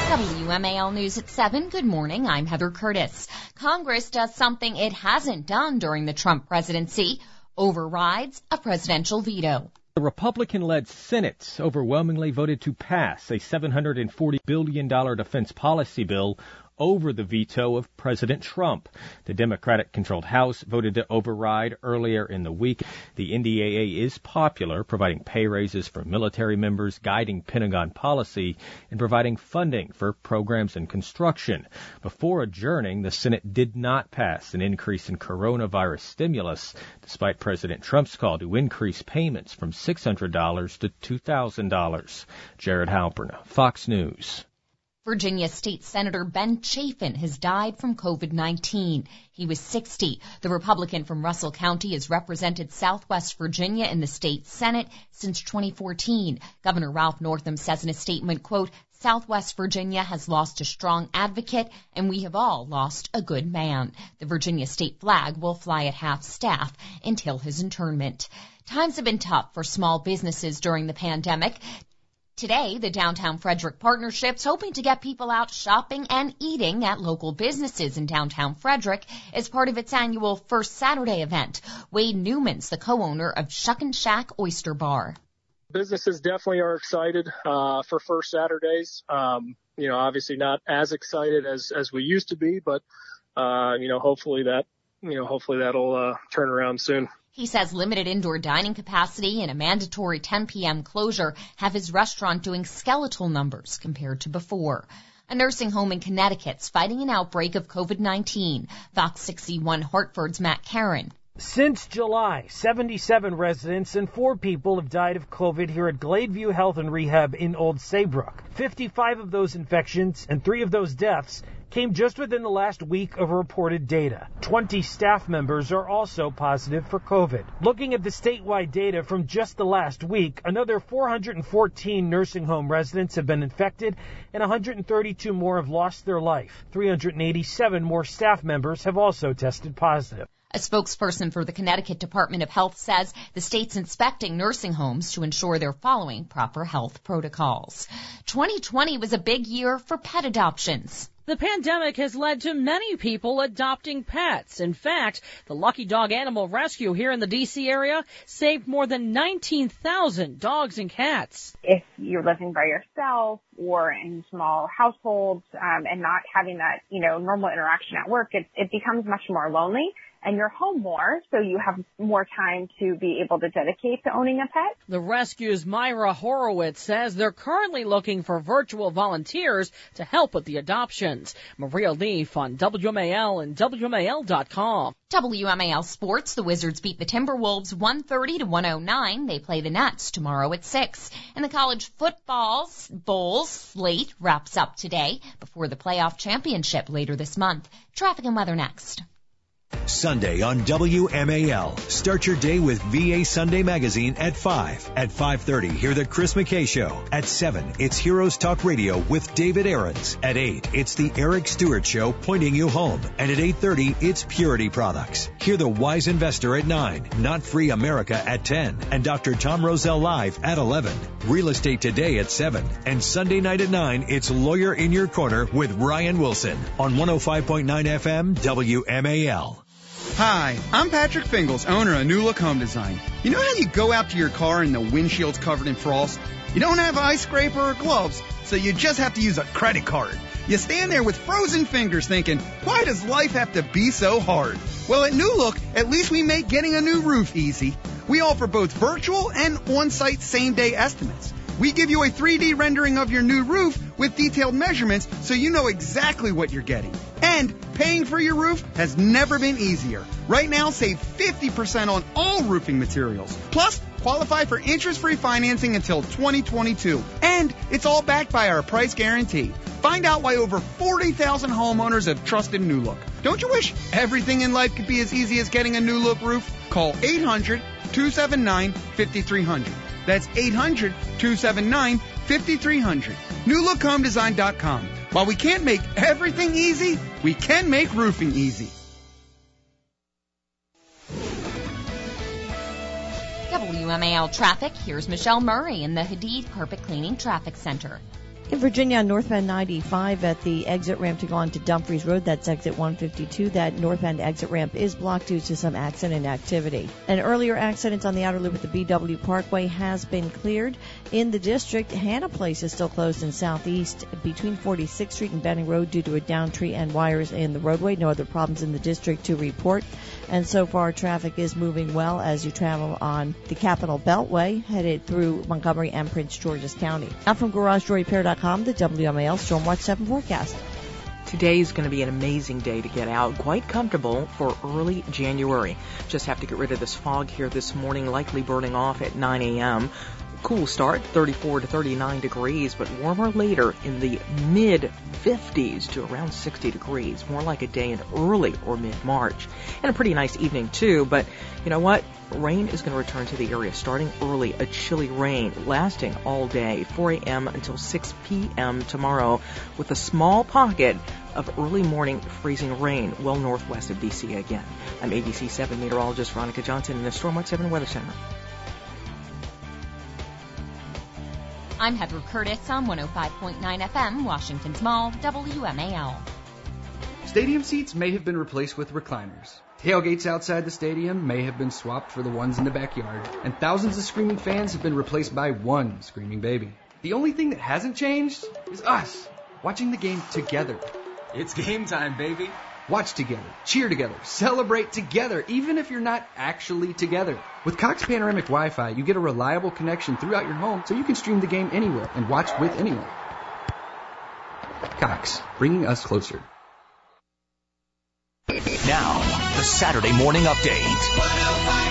WMAL News at 7. Good morning. I'm Heather Curtis. Congress does something it hasn't done during the Trump presidency, overrides a presidential veto. The Republican-led Senate overwhelmingly voted to pass a $740 billion defense policy bill over the veto of President Trump. The Democratic-controlled House voted to override earlier in the week. The NDAA is popular, providing pay raises for military members, guiding Pentagon policy, and providing funding for programs and construction. Before adjourning, the Senate did not pass an increase in coronavirus stimulus, despite President Trump's call to increase payments from $600 to $2,000. Jared Halpern, Fox News. Virginia State Senator Ben Chafin has died from COVID-19. He was 60. The Republican from Russell County has represented Southwest Virginia in the state Senate since 2014. Governor Ralph Northam says in a statement, quote, Southwest Virginia has lost a strong advocate, and we have all lost a good man. The Virginia state flag will fly at half-staff until his internment. Times have been tough for small businesses during the pandemic. Today, the Downtown Frederick Partnership's hoping to get people out shopping and eating at local businesses in downtown Frederick as part of its annual First Saturday event. Wade Newman's the co-owner of Shuck and Shack Oyster Bar. Businesses definitely are excited for First Saturdays. Obviously not as excited as we used to be, but hopefully that'll turn around soon. He says limited indoor dining capacity and a mandatory 10 p.m. closure have his restaurant doing skeletal numbers compared to before. A nursing home in Connecticut's fighting an outbreak of COVID-19. Fox 61 Hartford's Matt Caron. Since July, 77 residents and 4 people have died of COVID here at Gladeview Health and Rehab in Old Saybrook. 55 of those infections and 3 of those deaths came just within the last week of reported data. 20 staff members are also positive for COVID. Looking at the statewide data from just the last week, another 414 nursing home residents have been infected and 132 more have lost their life. 387 more staff members have also tested positive. A spokesperson for the Connecticut Department of Health says the state's inspecting nursing homes to ensure they're following proper health protocols. 2020 was a big year for pet adoptions. The pandemic has led to many people adopting pets. In fact, the Lucky Dog Animal Rescue here in the D.C. area saved more than 19,000 dogs and cats. If you're living by yourself or in small households and not having that, normal interaction at work, it becomes much more lonely. And you're home more, so you have more time to be able to dedicate to owning a pet. The rescue's Myra Horowitz says they're currently looking for virtual volunteers to help with the adoptions. Maria Leaf on WMAL and WMAL.com. WMAL Sports, the Wizards beat the Timberwolves 130 to 109. They play the Nets tomorrow at 6. And the college football bowls slate wraps up today before the playoff championship later this month. Traffic and weather next. Sunday on WMAL. Start your day with VA Sunday Magazine at 5. At 5:30, hear the Chris McKay Show. At 7, it's Heroes Talk Radio with David Aarons. At 8, it's the Eric Stewart Show pointing you home. And at 8:30, it's Purity Products. Hear the Wise Investor at 9, Not Free America at 10, and Dr. Tom Roselle Live at 11. Real Estate Today at 7. And Sunday night at 9, it's Lawyer in Your Corner with Ryan Wilson on 105.9 FM WMAL. Hi, I'm Patrick Fingles, owner of New Look Home Design. You know how you go out to your car and the windshield's covered in frost? You don't have an ice scraper or gloves, so you just have to use a credit card. You stand there with frozen fingers thinking, why does life have to be so hard? Well, at New Look, at least we make getting a new roof easy. We offer both virtual and on-site same-day estimates. We give you a 3D rendering of your new roof with detailed measurements so you know exactly what you're getting. And paying for your roof has never been easier. Right now, save 50% on all roofing materials. Plus, qualify for interest-free financing until 2022. And it's all backed by our price guarantee. Find out why over 40,000 homeowners have trusted New Look. Don't you wish everything in life could be as easy as getting a New Look roof? Call 800-279-5300. That's 800-279-5300. NewLookHomeDesign.com. While we can't make everything easy, we can make roofing easy. WMAL traffic. Here's Michelle Murray in the Hadid Carpet Cleaning Traffic Center. In Virginia, on northbound 95 at the exit ramp to go on to Dumfries Road, that's exit 152. That northbound exit ramp is blocked due to some accident activity. An earlier accident on the outer loop at the BW Parkway has been cleared. In the district, Hannah Place is still closed in southeast between 46th Street and Benning Road due to a downed tree and wires in the roadway. No other problems in the district to report. And so far, traffic is moving well as you travel on the Capitol Beltway, headed through Montgomery and Prince George's County. Now from GarageDoorRepair.com, the WMAL Stormwatch 7 forecast. Today is going to be an amazing day to get out, quite comfortable for early January. Just have to get rid of this fog here this morning, likely burning off at 9 a.m. Cool start, 34 to 39 degrees, but warmer later in the mid-50s to around 60 degrees, more like a day in early or mid-March. And a pretty nice evening, too, but you know what? Rain is going to return to the area starting early, a chilly rain lasting all day, 4 a.m. until 6 p.m. tomorrow, with a small pocket of early morning freezing rain well northwest of D.C. again. I'm ABC 7 meteorologist Veronica Johnson in the Stormwatch 7 Weather Center. I'm Heather Curtis on 105.9 FM, Washington's Mall, WMAL. Stadium seats may have been replaced with recliners. Tailgates outside the stadium may have been swapped for the ones in the backyard. And thousands of screaming fans have been replaced by one screaming baby. The only thing that hasn't changed is us, watching the game together. It's game time, baby. Watch together, cheer together, celebrate together, even if you're not actually together. With Cox Panoramic Wi-Fi, you get a reliable connection throughout your home so you can stream the game anywhere and watch with anyone. Cox, bringing us closer. Now, the Saturday Morning Update.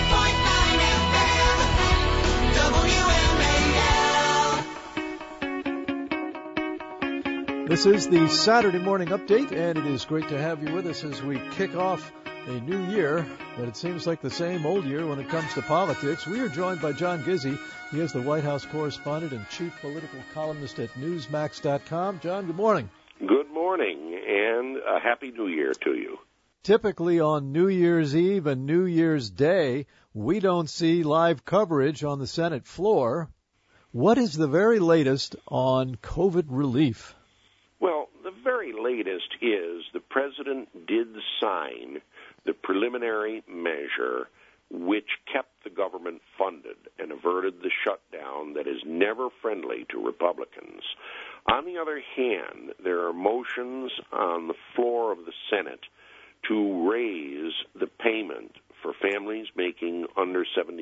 This is the Saturday Morning Update, and it is great to have you with us as we kick off a new year, but it seems like the same old year when it comes to politics. We are joined by John Gizzi. He is the White House correspondent and chief political columnist at Newsmax.com. John, good morning. Good morning, and a Happy New Year to you. Typically on New Year's Eve and New Year's Day, we don't see live coverage on the Senate floor. What is the very latest on COVID relief? Well, the very latest is the president did sign the preliminary measure which kept the government funded and averted the shutdown that is never friendly to Republicans. On the other hand, there are motions on the floor of the Senate to raise the payment for families making under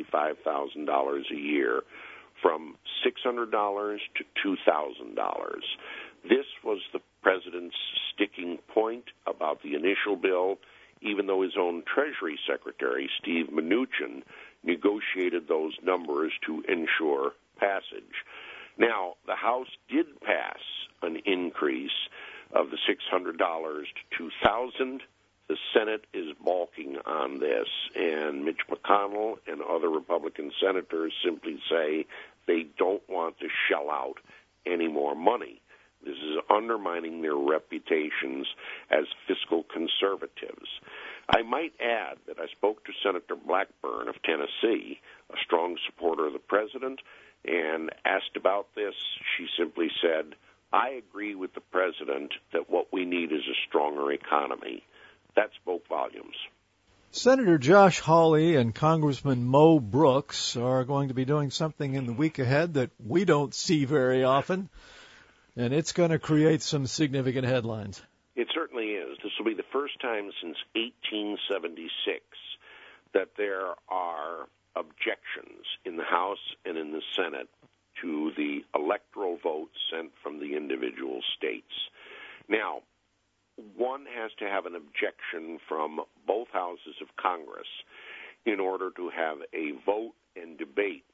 $75,000 a year from $600 to $2,000. This was the president's sticking point about the initial bill, even though his own Treasury Secretary, Steve Mnuchin, negotiated those numbers to ensure passage. Now, the House did pass an increase of the $600 to $2,000. The Senate is balking on this, and Mitch McConnell and other Republican senators simply say they don't want to shell out any more money. This is undermining their reputations as fiscal conservatives. I might add that I spoke to Senator Blackburn of Tennessee, a strong supporter of the president, and asked about this. She simply said, I agree with the president that what we need is a stronger economy. That spoke volumes. Senator Josh Hawley and Congressman Mo Brooks are going to be doing something in the week ahead that we don't see very often. And it's going to create some significant headlines. It certainly is. This will be the first time since 1876 that there are objections in the House and in the Senate to the electoral votes sent from the individual states. Now, one has to have an objection from both houses of Congress in order to have a vote and debate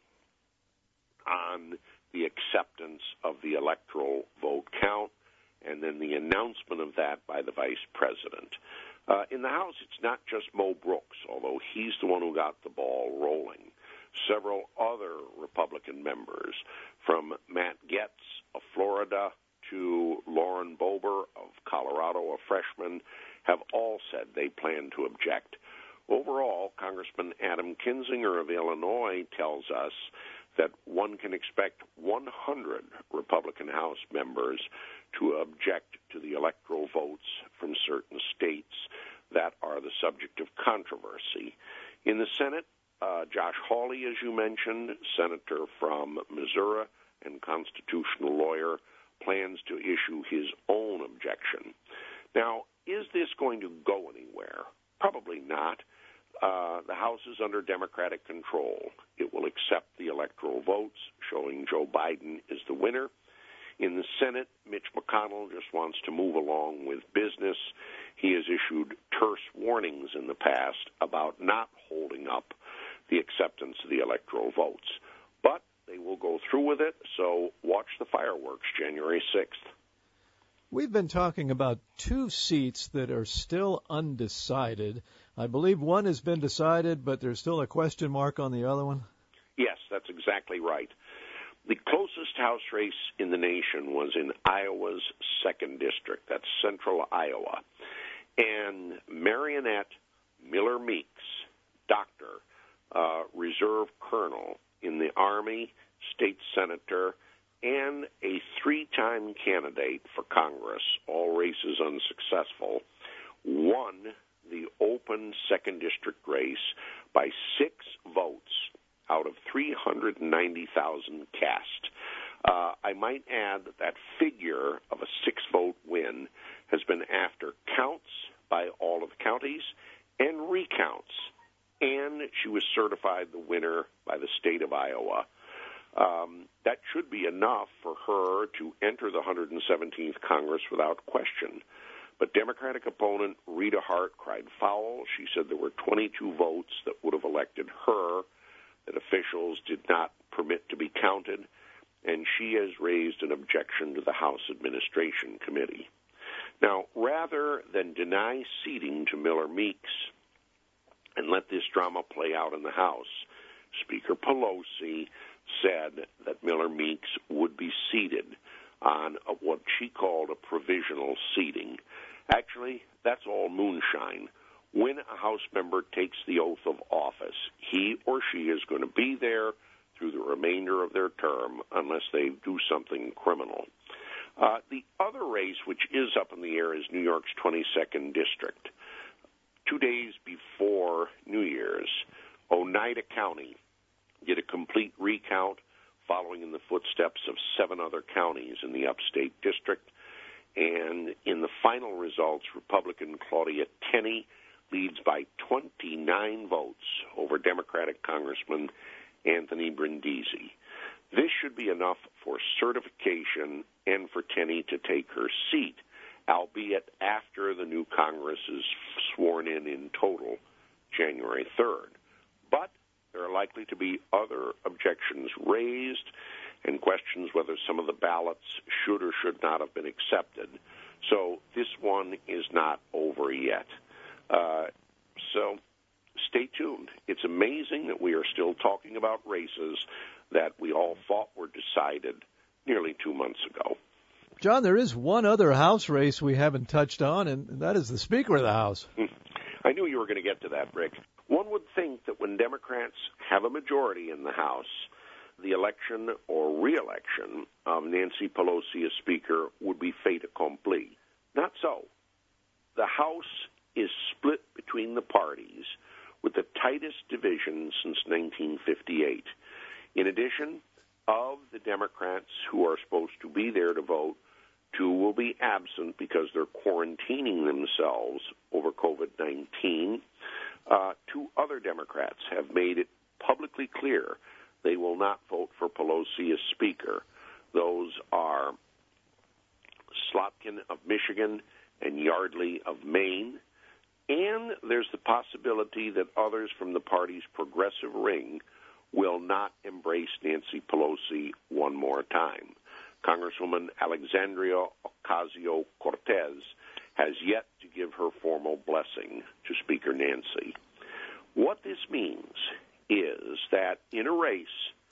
on the acceptance of the electoral vote count, and then the announcement of that by the vice president. In the House, it's not just Mo Brooks, although he's the one who got the ball rolling. Several other Republican members, from Matt Gaetz of Florida to Lauren Boebert of Colorado, a freshman, have all said they plan to object. Overall, Congressman Adam Kinzinger of Illinois tells us that one can expect 100 Republican House members to object to the electoral votes from certain states that are the subject of controversy. In the Senate, Josh Hawley, as you mentioned, senator from Missouri and constitutional lawyer, plans to issue his own objection. Now, is this going to go anywhere? Probably not. The House is under Democratic control. It will accept the electoral votes, showing Joe Biden is the winner. In the Senate, Mitch McConnell just wants to move along with business. He has issued terse warnings in the past about not holding up the acceptance of the electoral votes. But they will go through with it, so watch the fireworks January 6th. We've been talking about 2 seats that are still undecided. I believe one has been decided, but there's still a question mark on the other one? Yes, that's exactly right. The closest House race in the nation was in Iowa's 2nd District. That's central Iowa. And Marionette Miller Meeks, doctor, reserve colonel in the Army, state senator, and a 3-time candidate for Congress, all races unsuccessful, won the open 2nd District race by 6 votes out of 390,000 cast. I might add that figure of a 6-vote win has been after counts by all of the counties and recounts, and she was certified the winner by the state of Iowa. That should be enough for her to enter the 117th Congress without question. But Democratic opponent Rita Hart cried foul. She said there were 22 votes that would have elected her that officials did not permit to be counted, and she has raised an objection to the House Administration Committee. Now, rather than deny seating to Miller Meeks and let this drama play out in the House, Speaker Pelosi said that Miller Meeks would be seated on what she called a provisional seating. Actually, that's all moonshine. When a House member takes the oath of office, he or she is going to be there through the remainder of their term unless they do something criminal. The other race, which is up in the air, is New York's 22nd District. 2 days before New Year's, Oneida County did a complete recount following in the footsteps of 7 other counties in the upstate district. And in the final results, Republican Claudia Tenney leads by 29 votes over Democratic Congressman Anthony Brindisi. This should be enough for certification and for Tenney to take her seat, albeit after the new Congress is sworn in total January 3rd. But there are likely to be other objections raised and questions whether some of the ballots should or should not have been accepted. So this one is not over yet. So stay tuned. It's amazing that we are still talking about races that we all thought were decided nearly 2 months ago. John, there is one other House race we haven't touched on, and that is the Speaker of the House. I knew you were going to get to that, Rick. One would think that when Democrats have a majority in the House, the election or re-election of Nancy Pelosi as Speaker would be fait accompli. Not so. The House is split between the parties with the tightest division since 1958. In addition, of the Democrats who are supposed to be there to vote, 2 will be absent because they're quarantining themselves over COVID-19. 2 other Democrats have made it publicly clear they will not vote for Pelosi as Speaker. Those are Slotkin of Michigan and Yardley of Maine. And there's the possibility that others from the party's progressive ring will not embrace Nancy Pelosi one more time. Congresswoman Alexandria Ocasio-Cortez has yet to give her formal blessing to Speaker Nancy. What this means is that in a race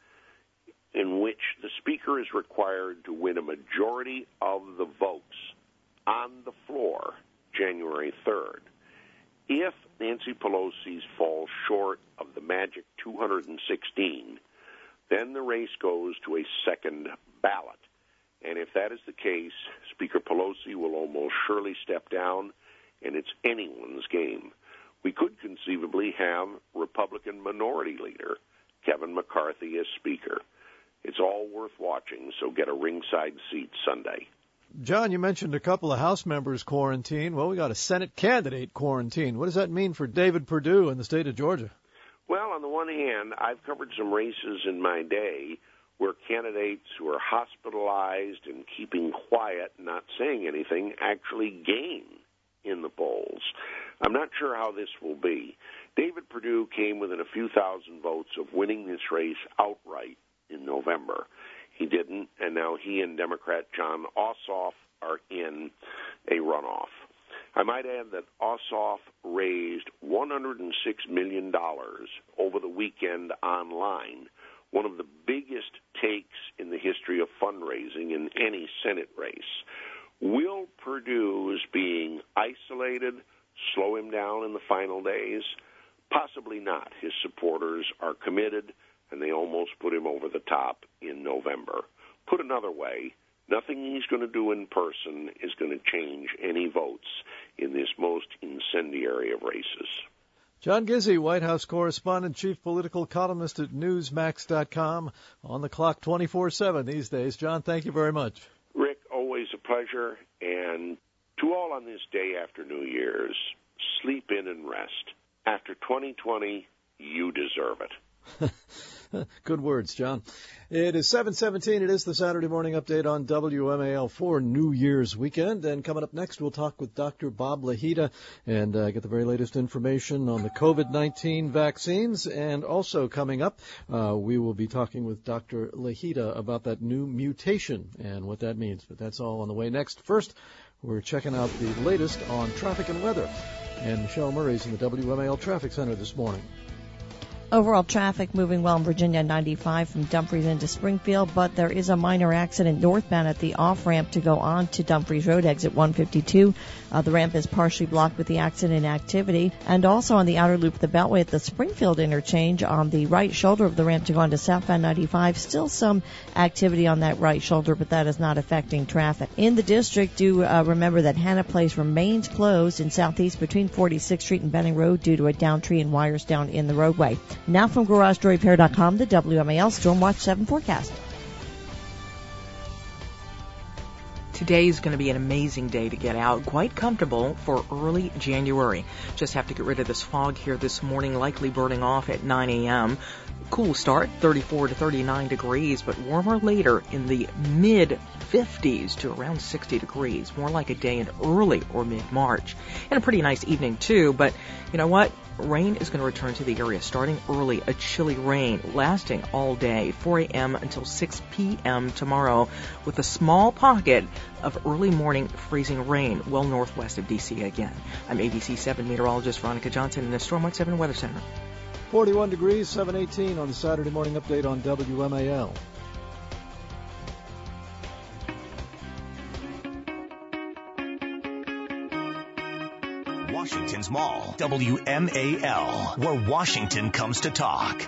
in which the Speaker is required to win a majority of the votes on the floor January 3rd, if Nancy Pelosi falls short of the magic 216, Then the race goes to a second ballot. And if that is the case, Speaker Pelosi will almost surely step down, and it's anyone's game. We could conceivably have Republican Minority Leader Kevin McCarthy as Speaker. It's all worth watching, so get a ringside seat Sunday. John, you mentioned a couple of House members quarantined. Well, we got a Senate candidate quarantined. What does that mean for David Perdue in the state of Georgia? Well, on the one hand, I've covered some races in my day where candidates who are hospitalized and keeping quiet, not saying anything, actually gain in the polls. I'm not sure how this will be. David Perdue came within a few thousand votes of winning this race outright in November. He didn't, and now he and Democrat Jon Ossoff are in a runoff. I might add that Ossoff raised $106 million over the weekend online, one of the biggest takes in the history of fundraising in any Senate race. Will Perdue's being isolated slow him down in the final days? Possibly not. His supporters are committed, and they almost put him over the top in November. Put another way, nothing he's going to do in person is going to change any votes in this most incendiary of races. John Gizzi, White House correspondent, chief political columnist at Newsmax.com, on the clock 24/7 these days. John, thank you very much. Rick, always a pleasure. And to all on this day after New Year's, sleep in and rest. After 2020, you deserve it. Good words, John. It is 7:17. It is the Saturday Morning Update on WMAL for New Year's weekend. And coming up next, we'll talk with Dr. Bob Lahita and get the very latest information on the COVID-19 vaccines. And also coming up, we will be talking with Dr. Lahita about that new mutation and what that means. But that's all on the way next. First, we're checking out the latest on traffic and weather. And Michelle Murray's in the WMAL Traffic Center this morning. Overall traffic moving well in Virginia 95 from Dumfries into Springfield, but there is a minor accident northbound at the off-ramp to go on to Dumfries Road, exit 152. The ramp is partially blocked with the accident activity. And also on the outer loop of the Beltway at the Springfield interchange on the right shoulder of the ramp to go on to southbound 95. Still some activity on that right shoulder, but that is not affecting traffic. In the district, do remember that Hannah Place remains closed in southeast between 46th Street and Benning Road due to a downed tree and wires down in the roadway. Now from GarageDoorRepair.com, the WMAL Stormwatch 7 forecast. Today is going to be an amazing day to get out, quite comfortable for early January. Just have to get rid of this fog here this morning, likely burning off at 9 a.m. Cool start, 34 to 39 degrees, but warmer later in the mid-50s to around 60 degrees, more like a day in early or mid-March. And a pretty nice evening, too, but you know what? Rain is going to return to the area starting early, a chilly rain lasting all day, 4 a.m. until 6 p.m. tomorrow, with a small pocket of early morning freezing rain well northwest of D.C. again. I'm ABC 7 meteorologist Veronica Johnson in the Stormwatch 7 Weather Center. 41 degrees, 7:18 on the Saturday Morning Update on WMAL. Washington's Mall, WMAL, where Washington comes to talk.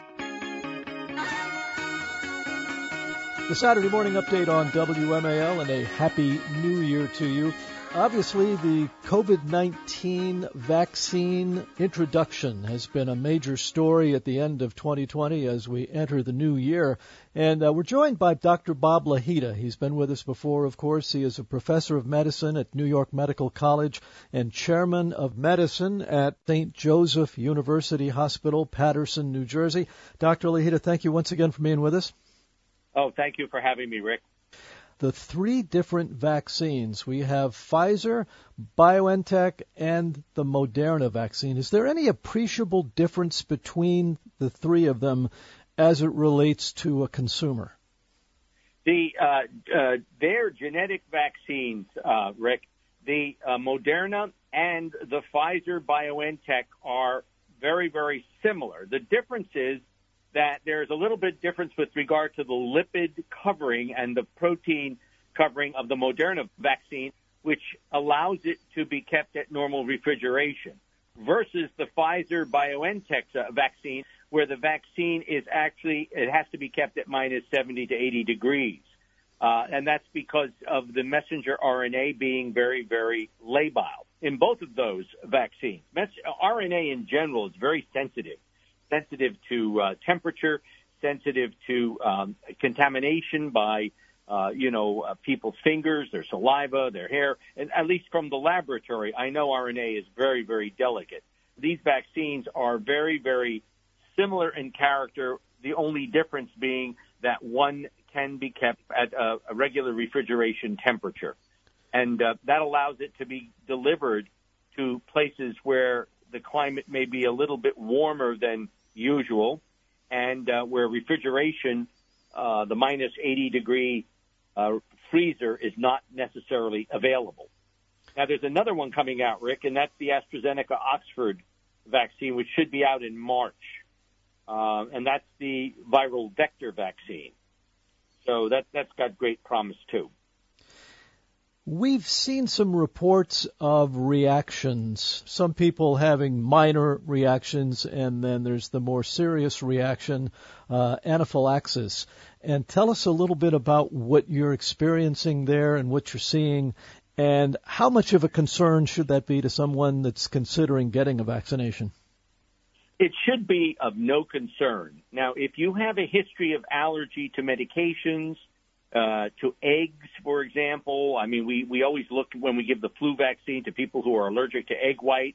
The Saturday Morning Update on WMAL, and a Happy New Year to you. Obviously, the COVID-19 vaccine introduction has been a major story at the end of 2020 as we enter the new year. And we're joined by Dr. Bob Lahita. He's been with us before, of course. He is a professor of medicine at New York Medical College and chairman of medicine at St. Joseph University Hospital, Paterson, New Jersey. Dr. Lahita, thank you once again for being with us. Oh, thank you for having me, Rick. The three different vaccines. We have Pfizer, BioNTech, and the Moderna vaccine. Is there any appreciable difference between the three of them as it relates to a consumer? They're genetic vaccines, Rick. The Moderna and the Pfizer-BioNTech are very, very similar. The difference is that there's a little bit difference with regard to the lipid covering and the protein covering of the Moderna vaccine, which allows it to be kept at normal refrigeration, versus the Pfizer-BioNTech vaccine, where the vaccine is actually, it has to be kept at minus 70 to 80 degrees. And that's because of the messenger RNA being very, very labile in both of those vaccines. RNA in general is very sensitive to temperature, sensitive to contamination by, people's fingers, their saliva, their hair. And at least from the laboratory, I know RNA is very, very delicate. These vaccines are very, very similar in character, the only difference being that one can be kept at a regular refrigeration temperature. And that allows it to be delivered to places where the climate may be a little bit warmer than usual, and where refrigeration, the minus 80-degree freezer, is not necessarily available. Now, there's another one coming out, Rick, and that's the AstraZeneca Oxford vaccine, which should be out in March. And that's the viral vector vaccine. So that's got great promise, too. We've seen some reports of reactions, some people having minor reactions, and then there's the more serious reaction, anaphylaxis. And tell us a little bit about what you're experiencing there and what you're seeing, and how much of a concern should that be to someone that's considering getting a vaccination? It should be of no concern. Now, if you have a history of allergy to medications, to eggs, for example. I mean, we always look when we give the flu vaccine to people who are allergic to egg white.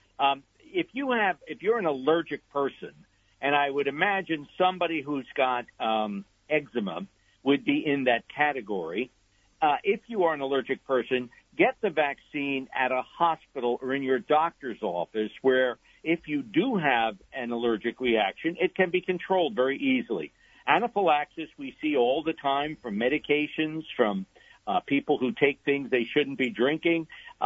If you're an allergic person, and I would imagine somebody who's got eczema would be in that category. If you are an allergic person, get the vaccine at a hospital or in your doctor's office, where if you do have an allergic reaction, it can be controlled very easily. Anaphylaxis we see all the time from medications, from people who take things they shouldn't be drinking.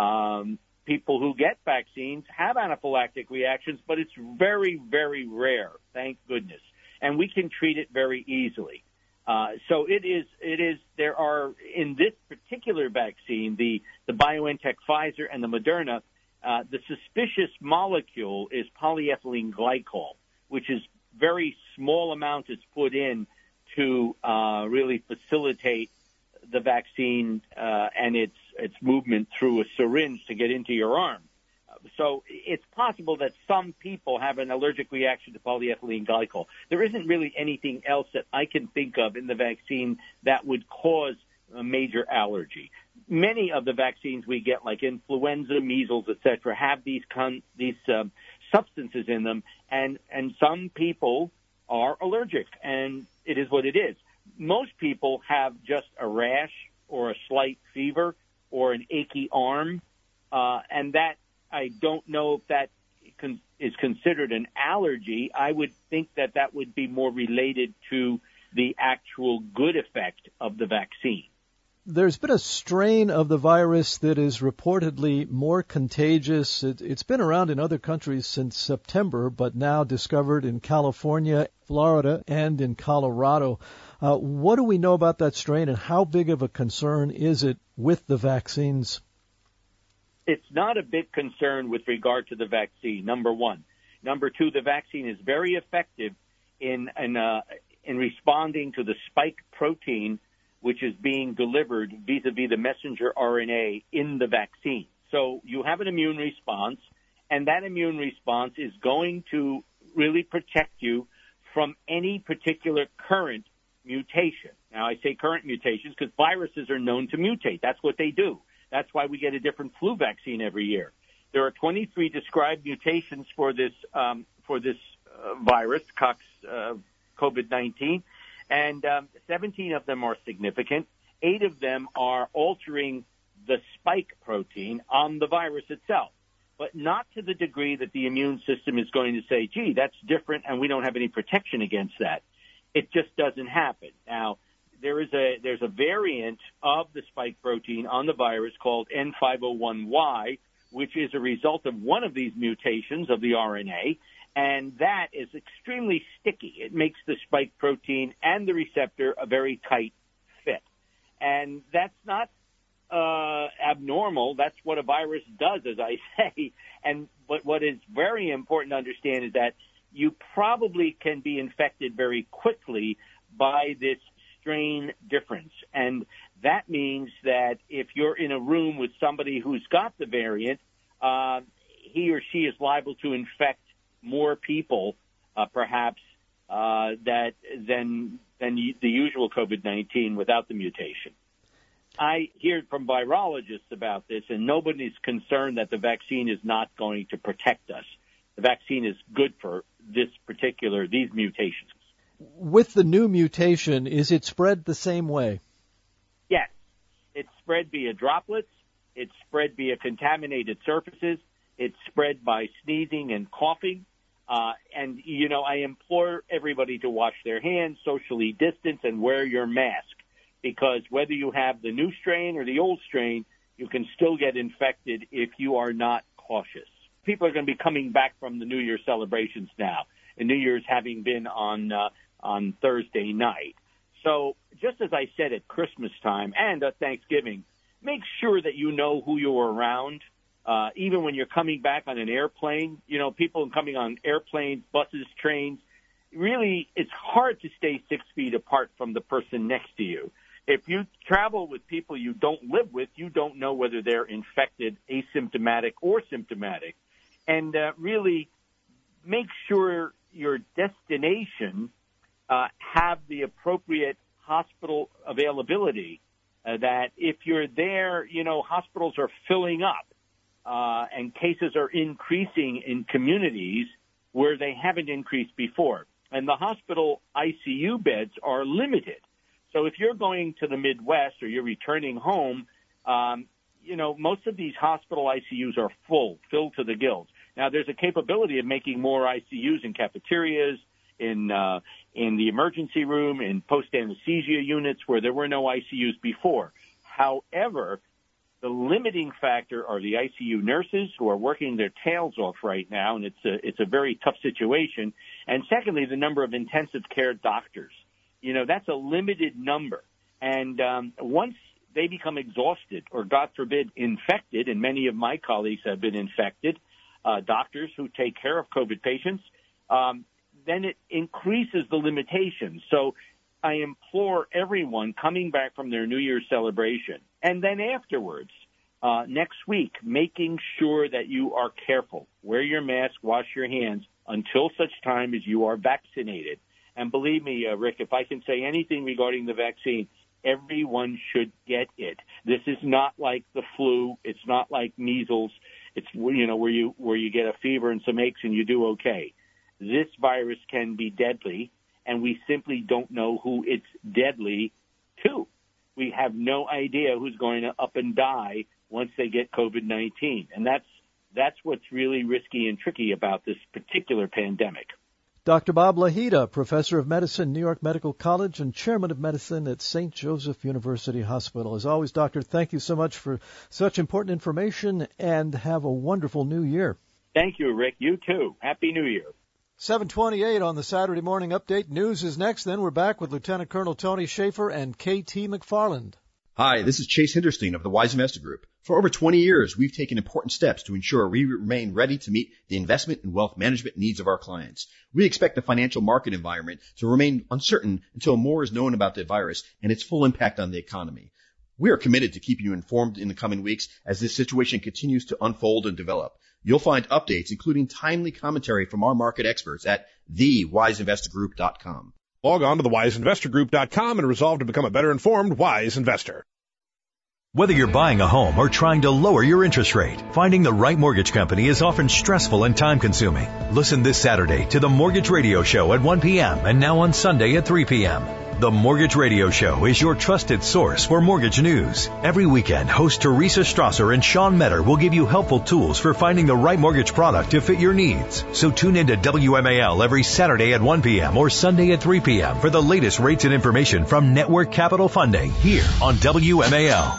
People who get vaccines have anaphylactic reactions, but it's very, very rare, thank goodness. And we can treat it very easily. So there are, in this particular vaccine, the BioNTech Pfizer and the Moderna, the suspicious molecule is polyethylene glycol, which is very small amount is put in to really facilitate the vaccine and its movement through a syringe to get into your arm. So it's possible that some people have an allergic reaction to polyethylene glycol. There isn't really anything else that I can think of in the vaccine that would cause a major allergy. Many of the vaccines we get, like influenza, measles, etc., have these substances in them, and some people are allergic, and it is what it is. Most people have just a rash or a slight fever or an achy arm, and that I don't know if that is considered an allergy. I would think that would be more related to the actual good effect of the vaccine. There's been a strain of the virus that is reportedly more contagious. It's been around in other countries since September, but now discovered in California, Florida, and in Colorado. What do we know about that strain, and how big of a concern is it with the vaccines? It's not a big concern with regard to the vaccine, number one. Number two, the vaccine is very effective in responding to the spike protein, which is being delivered vis-a-vis the messenger RNA in the vaccine. So you have an immune response, and that immune response is going to really protect you from any particular current mutation. Now, I say current mutations because viruses are known to mutate. That's what they do. That's why we get a different flu vaccine every year. There are 23 described mutations for this virus, COVID-19. And 17 of them are significant. 8 of them are altering the spike protein on the virus itself, but not to the degree that the immune system is going to say, gee, that's different and we don't have any protection against that. It just doesn't happen. Now, there's a variant of the spike protein on the virus called N501Y, which is a result of one of these mutations of the RNA. And that is extremely sticky. It makes the spike protein and the receptor a very tight fit. And that's not abnormal. That's what a virus does, as I say. But what is very important to understand is that you probably can be infected very quickly by this strain difference. And that means that if you're in a room with somebody who's got the variant, he or she is liable to infect more people, perhaps, than the usual COVID-19 without the mutation. I hear from virologists about this, and nobody's concerned that the vaccine is not going to protect us. The vaccine is good for these mutations. With the new mutation, is it spread the same way? Yes. It's spread via droplets. It's spread via contaminated surfaces. It's spread by sneezing and coughing. And I implore everybody to wash their hands, socially distance, and wear your mask. Because whether you have the new strain or the old strain, you can still get infected if you are not cautious. People are going to be coming back from the New Year's celebrations now, and New Year's having been on Thursday night. So just as I said at Christmas time and at Thanksgiving, make sure that you know who you're around. Even when you're coming back on an airplane, people coming on airplanes, buses, trains, really it's hard to stay 6 feet apart from the person next to you. If you travel with people you don't live with, you don't know whether they're infected, asymptomatic, or symptomatic. And really make sure your destination have the appropriate hospital availability, that if you're there, hospitals are filling up and cases are increasing in communities where they haven't increased before. And the hospital ICU beds are limited. So if you're going to the Midwest or you're returning home, most of these hospital ICUs are filled to the gills. Now, there's a capability of making more ICUs in cafeterias, in the emergency room, in post-anesthesia units where there were no ICUs before. However, the limiting factor are the ICU nurses who are working their tails off right now, and it's a very tough situation. And secondly, the number of intensive care doctors. That's a limited number. And once they become exhausted or, God forbid, infected, and many of my colleagues have been infected, doctors who take care of COVID patients, then it increases the limitations. So I implore everyone coming back from their New Year's celebration, and then afterwards, next week, making sure that you are careful. Wear your mask, wash your hands until such time as you are vaccinated. And believe me, Rick, if I can say anything regarding the vaccine, everyone should get it. This is not like the flu. It's not like measles. It's, where you get a fever and some aches and you do okay. This virus can be deadly, and we simply don't know who it's deadly to. We have no idea who's going to up and die once they get COVID-19. And that's what's really risky and tricky about this particular pandemic. Dr. Bob Lahita, Professor of Medicine, New York Medical College, and Chairman of Medicine at St. Joseph University Hospital. As always, Doctor, thank you so much for such important information, and have a wonderful New Year. Thank you, Rick. You too. Happy New Year. 7:28 on the Saturday Morning Update. News is next. Then we're back with Lieutenant Colonel Tony Schaefer and K.T. McFarland. Hi, this is Chase Hinderstein of the Wise Investor Group. For over 20 years, we've taken important steps to ensure we remain ready to meet the investment and wealth management needs of our clients. We expect the financial market environment to remain uncertain until more is known about the virus and its full impact on the economy. We are committed to keeping you informed in the coming weeks as this situation continues to unfold and develop. You'll find updates, including timely commentary from our market experts at thewiseinvestorgroup.com. Log on to thewiseinvestorgroup.com and resolve to become a better informed wise investor. Whether you're buying a home or trying to lower your interest rate, finding the right mortgage company is often stressful and time-consuming. Listen this Saturday to the Mortgage Radio Show at 1 p.m. and now on Sunday at 3 p.m. The Mortgage Radio Show is your trusted source for mortgage news. Every weekend, host Teresa Strasser and Sean Metter will give you helpful tools for finding the right mortgage product to fit your needs. So tune in to WMAL every Saturday at 1 p.m. or Sunday at 3 p.m. for the latest rates and information from Network Capital Funding here on WMAL.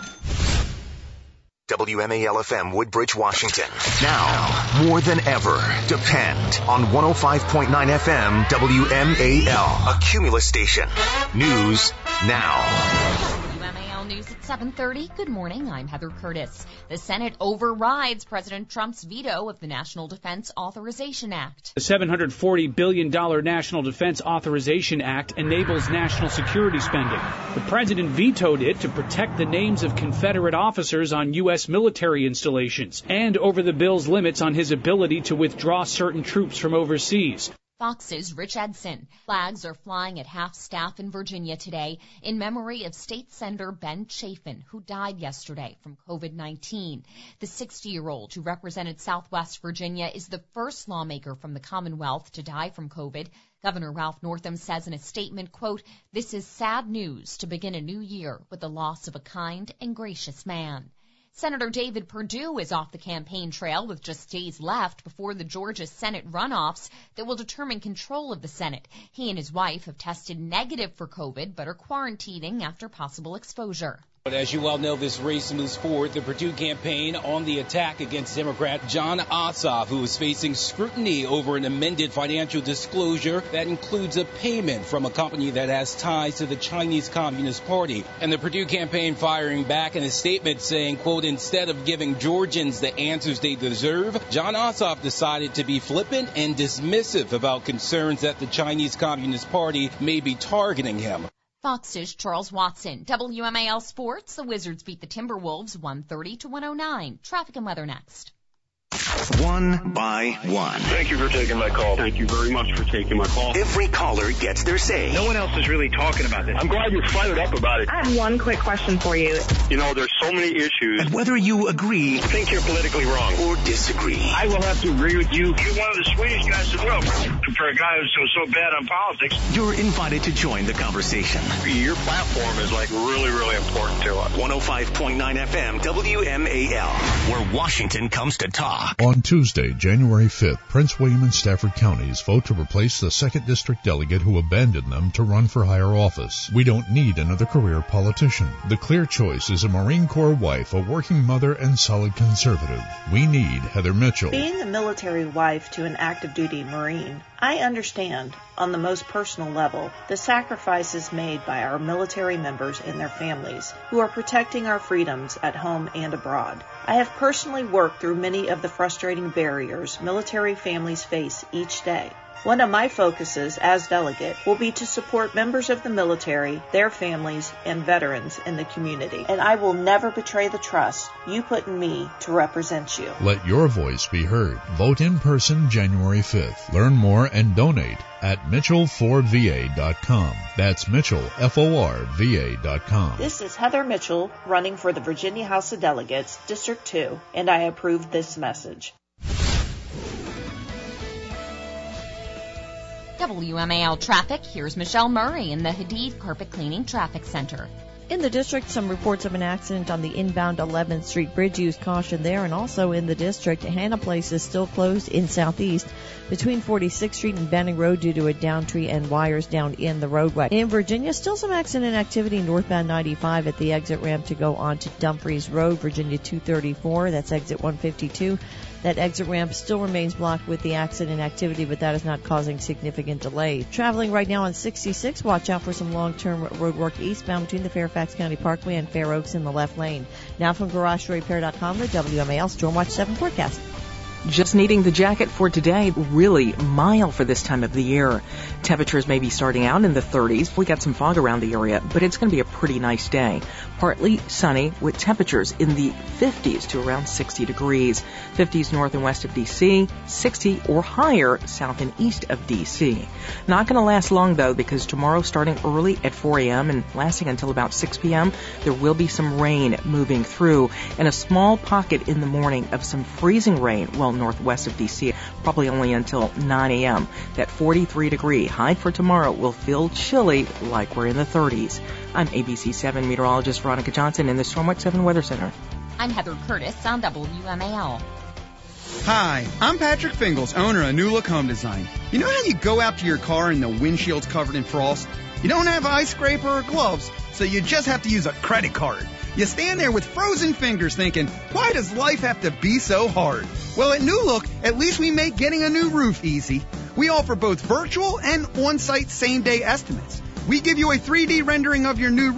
WMAL-FM Woodbridge, Washington. Now, more than ever, depend on 105.9 FM WMAL, a Cumulus station. News now. News at 7:30. Good morning. I'm Heather Curtis. The Senate overrides President Trump's veto of the National Defense Authorization Act. The $740 billion National Defense Authorization Act enables national security spending. The president vetoed it to protect the names of Confederate officers on U.S. military installations and over the bill's limits on his ability to withdraw certain troops from overseas. Fox's Rich Edson. Flags are flying at half-staff in Virginia today in memory of State Senator Ben Chafin, who died yesterday from COVID-19. The 60-year-old who represented Southwest Virginia is the first lawmaker from the Commonwealth to die from COVID. Governor Ralph Northam says in a statement, quote, "This is sad news to begin a new year with the loss of a kind and gracious man." Senator David Perdue is off the campaign trail with just days left before the Georgia Senate runoffs that will determine control of the Senate. He and his wife have tested negative for COVID but are quarantining after possible exposure. But as you well know, this race moves forward. The Perdue campaign on the attack against Democrat Jon Ossoff, who is facing scrutiny over an amended financial disclosure that includes a payment from a company that has ties to the Chinese Communist Party. And the Perdue campaign firing back in a statement saying, quote, "Instead of giving Georgians the answers they deserve, Jon Ossoff decided to be flippant and dismissive about concerns that the Chinese Communist Party may be targeting him." Fox's Charles Watson. WMAL Sports. The Wizards beat the Timberwolves 130-109. Traffic and weather next. One by one. Thank you for taking my call. Thank you very much for taking my call. Every caller gets their say. No one else is really talking about this. I'm glad you're fired up about it. I have one quick question for you. You know, there's so many issues. And whether you agree, think you're politically wrong, or disagree, I will have to agree with you. You're one of the sweetest guys in the world. For a guy who's so bad on politics, you're invited to join the conversation. Your platform is like really, really important to us. 105.9 FM WMAL, where Washington comes to talk. On Tuesday, January 5th, Prince William and Stafford counties vote to replace the 2nd District delegate who abandoned them to run for higher office. We don't need another career politician. The clear choice is a Marine Corps wife, a working mother, and solid conservative. We need Heather Mitchell. Being a military wife to an active duty Marine, I understand, on the most personal level, the sacrifices made by our military members and their families who are protecting our freedoms at home and abroad. I have personally worked through many of the frustrating barriers military families face each day. One of my focuses as delegate will be to support members of the military, their families, and veterans in the community. And I will never betray the trust you put in me to represent you. Let your voice be heard. Vote in person January 5th. Learn more and donate at MitchellForVA.com. That's MitchellForVA.com. This is Heather Mitchell running for the Virginia House of Delegates, District 2, and I approve this message. WMAL traffic. Here's Michelle Murray in the Hadid Carpet Cleaning Traffic Center. In the district, some reports of an accident on the inbound 11th Street Bridge. Use caution there. And also in the district, Hannah Place is still closed in Southeast between 46th Street and Banning Road due to a down tree and wires down in the roadway. In Virginia, still some accident activity northbound 95 at the exit ramp to go on to Dumfries Road, Virginia 234. That's exit 152. That exit ramp still remains blocked with the accident activity, but that is not causing significant delay. Traveling right now on 66, watch out for some long-term road work eastbound between the Fairfax County Parkway and Fair Oaks in the left lane. Now from GarageRepair.com, the WMAL Stormwatch 7 forecast. Just needing the jacket for today. Really mild for this time of the year. Temperatures may be starting out in the 30s. We got some fog around the area, but it's going to be a pretty nice day. Partly sunny with temperatures in the 50s to around 60 degrees. 50s north and west of D.C., 60 or higher south and east of D.C. Not going to last long, though, because tomorrow starting early at 4 a.m. and lasting until about 6 p.m., there will be some rain moving through and a small pocket in the morning of some freezing rain well northwest of D.C., probably only until 9 a.m. That 43-degree high for tomorrow will feel chilly like we're in the 30s. I'm ABC 7 meteorologist Veronica Johnson in the Stormwatch 7 Weather Center. I'm Heather Curtis on WMAL. Hi, I'm Patrick Fingles, owner of New Look Home Design. You know how you go out to your car and the windshield's covered in frost? You don't have an ice scraper or gloves, so you just have to use a credit card. You stand there with frozen fingers thinking, why does life have to be so hard? Well, at New Look, at least we make getting a new roof easy. We offer both virtual and on-site same-day estimates. We give you a 3D rendering of your new roof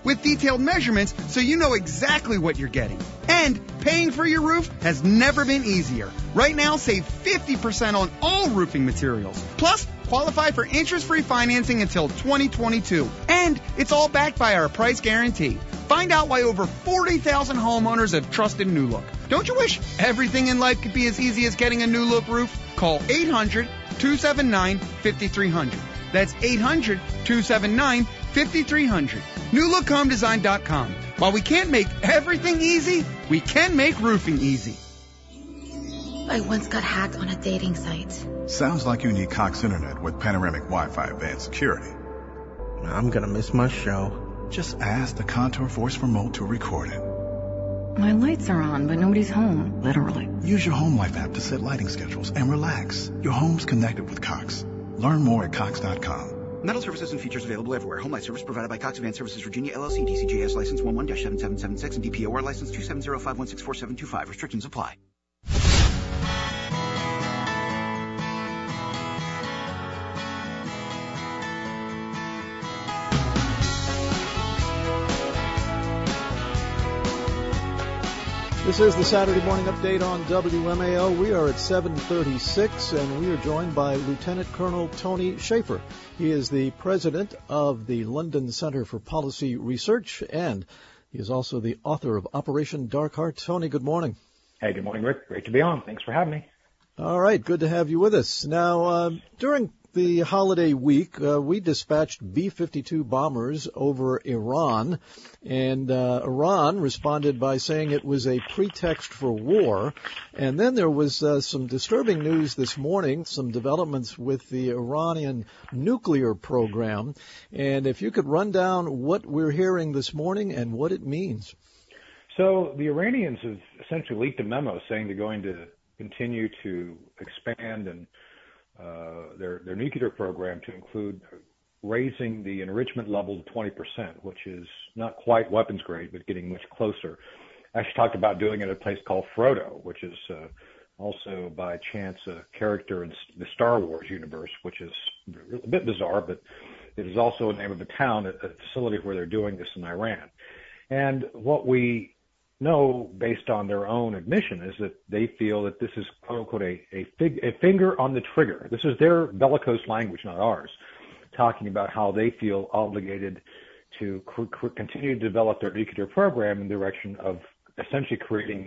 with detailed measurements so you know exactly what you're getting. And paying for your roof has never been easier. Right now, save 50% on all roofing materials. Plus, qualify for interest-free financing until 2022. And it's all backed by our price guarantee. Find out why over 40,000 homeowners have trusted New Look. Don't you wish everything in life could be as easy as getting a New Look roof? Call 800-279-5300. That's 800-279-5300. NewLookHomeDesign.com. While we can't make everything easy, we can make roofing easy. I once got hacked on a dating site. Sounds like you need Cox Internet with Panoramic Wi-Fi Advanced Security. I'm gonna miss my show. Just ask the Contour Voice remote to record it. My lights are on, but nobody's home, literally. Use your Home Life app to set lighting schedules and relax. Your home's connected with Cox. Learn more at Cox.com. Not all services and features available everywhere. Home light service provided by Cox Advanced Services Virginia, LLC, DCGS license 11-7776 and DPOR license 270516475. Restrictions apply. This is the Saturday Morning Update on WMAL. We are at 7:36, and we are joined by Lieutenant Colonel Tony Shaffer. He is the president of the London Center for Policy Research, and he is also the author of Operation Dark Heart. Tony, good morning. Hey, good morning, Rick. Great to be on. Thanks for having me. All right, good to have you with us. Now, during the holiday week, we dispatched B-52 bombers over Iran, and Iran responded by saying it was a pretext for war. And then there was some disturbing news this morning, some developments with the Iranian nuclear program. And if you could run down what we're hearing this morning and what it means. So the Iranians have essentially leaked a memo saying they're going to continue to expand and their nuclear program to include raising the enrichment level to 20%, which is not quite weapons grade, but getting much closer. I actually talked about doing it at a place called Frodo, which is also by chance a character in the Star Wars universe, which is a bit bizarre, but it is also the name of a town, a facility where they're doing this in Iran. And what we know, based on their own admission, is that they feel that this is, quote unquote, a finger on the trigger. This is their bellicose language, not ours, talking about how they feel obligated to continue to develop their nuclear program in the direction of essentially creating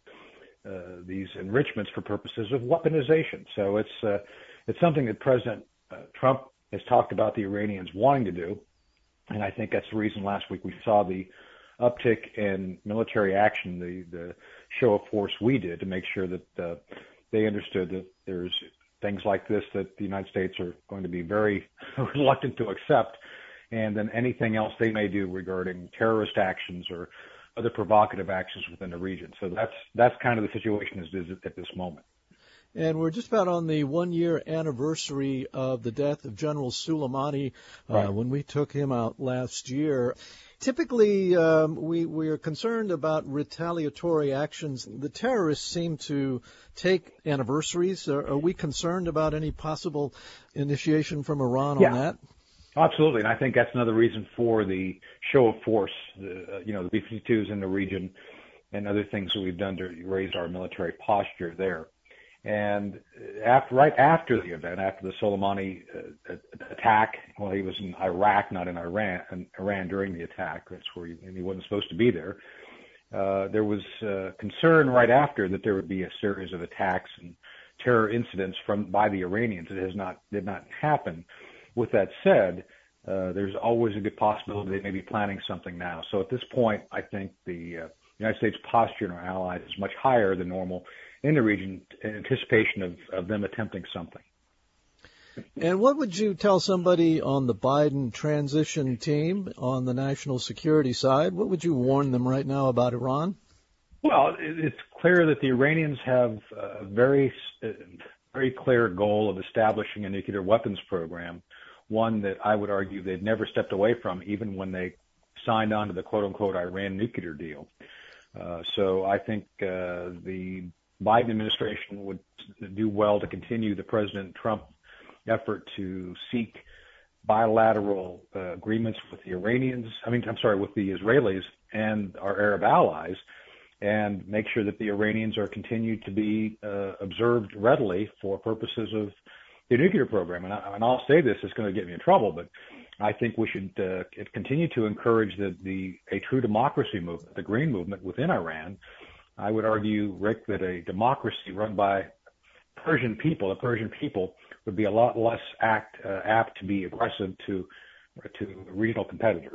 these enrichments for purposes of weaponization. So it's something that President Trump has talked about the Iranians wanting to do, and I think that's the reason last week we saw the uptick in military action, the show of force we did to make sure that they understood that there's things like this that the United States are going to be very reluctant to accept, and then anything else they may do regarding terrorist actions or other provocative actions within the region. So that's kind of the situation as it is at this moment. And we're just about on the 1-year anniversary of the death of General Soleimani when we took him out last year. Typically, we are concerned about retaliatory actions. The terrorists seem to take anniversaries. Are we concerned about any possible initiation from Iran on that? Absolutely, and I think that's another reason for the show of force, the B-52s in the region and other things that we've done to raise our military posture there. And right after the event, after the Soleimani attack, well, he was in Iraq, not in Iran during the attack. That's where he wasn't supposed to be there. There was concern right after that there would be a series of attacks and terror incidents by the Iranians. It did not happen. With that said, there's always a good possibility they may be planning something now. So at this point, I think the United States posture and our allies is much higher than normal in the region in anticipation of them attempting something. And what would you tell somebody on the Biden transition team on the national security side? What would you warn them right now about Iran? Well, it's clear that the Iranians have a very clear goal of establishing a nuclear weapons program, one that I would argue they've never stepped away from, even when they signed on to the quote-unquote Iran nuclear deal. So I think the Biden administration would do well to continue the President Trump effort to seek bilateral agreements with the with the Israelis and our Arab allies, and make sure that the Iranians are continued to be observed readily for purposes of the nuclear program. And I'll say this, it's going to get me in trouble, but I think we should continue to encourage a true democracy movement, the Green Movement within Iran. I would argue, Rick, that a democracy run by the Persian people would be a lot less apt to be aggressive to regional competitors.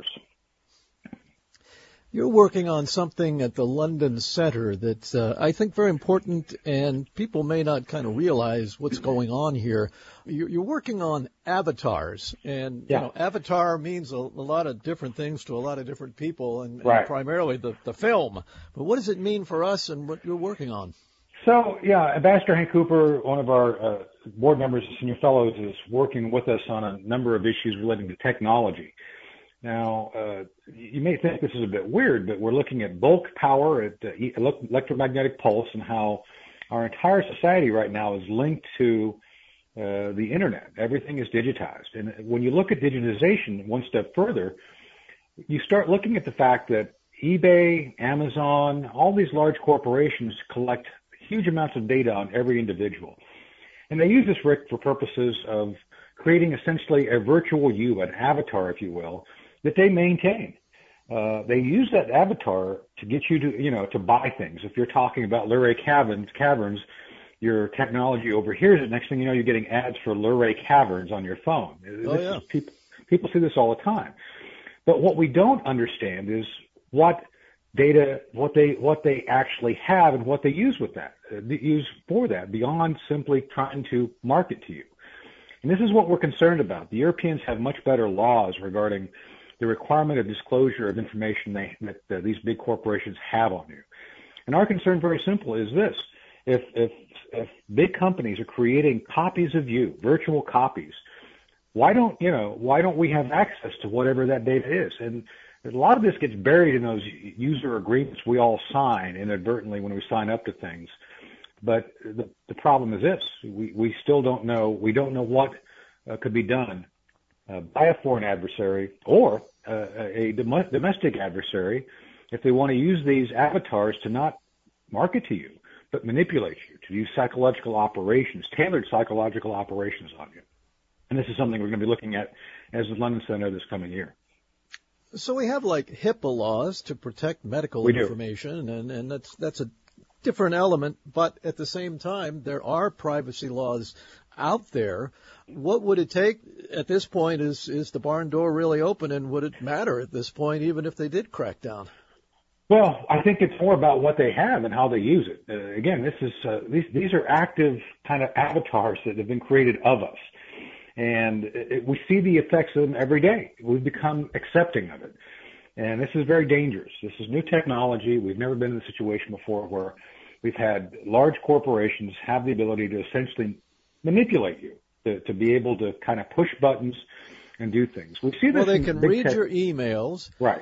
You're working on something at the London Center that's, I think, very important, and people may not kind of realize what's going on here. You're working on avatars, and you know, avatar means a lot of different things to a lot of different people, and primarily the film. But what does it mean for us, and what you're working on? So, Ambassador Hank Cooper, one of our board members and senior fellows, is working with us on a number of issues relating to technology. Now, you may think this is a bit weird, but we're looking at bulk power, at electromagnetic pulse, and how our entire society right now is linked to the internet. Everything is digitized. And when you look at digitization one step further, you start looking at the fact that eBay, Amazon, all these large corporations collect huge amounts of data on every individual. And they use this, Rick, for purposes of creating essentially a virtual you, an avatar, if you will, that they maintain. They use that avatar to get you to buy things. If you're talking about Luray Caverns, your technology overhears it. Next thing you know, you're getting ads for Luray Caverns on your phone. People see this all the time. But what we don't understand is what data, what they actually have and what they use with that, for that, beyond simply trying to market to you. And this is what we're concerned about. The Europeans have much better laws regarding the requirement of disclosure of information that these big corporations have on you. And our concern, very simple, is this. If big companies are creating copies of you, virtual copies, why don't we have access to whatever that data is? And a lot of this gets buried in those user agreements we all sign inadvertently when we sign up to things. But the problem is this: we still don't know. We don't know what could be done by a foreign adversary or a domestic adversary if they want to use these avatars to not market to you, but manipulate you, to use psychological operations, tailored psychological operations on you. And this is something we're going to be looking at as the London Center this coming year. So we have like HIPAA laws to protect medical information, and that's a different element, but at the same time, there are privacy laws out there. What would it take at this point? Is the barn door really open, and would it matter at this point, even if they did crack down? Well, I think it's more about what they have and how they use it. Again, these are active kind of avatars that have been created of us. And we see the effects of them every day. We've become accepting of it. And this is very dangerous. This is new technology. We've never been in a situation before where we've had large corporations have the ability to essentially manipulate you, to be able to kind of push buttons and do things. We see this. Well, they can read your emails. Right.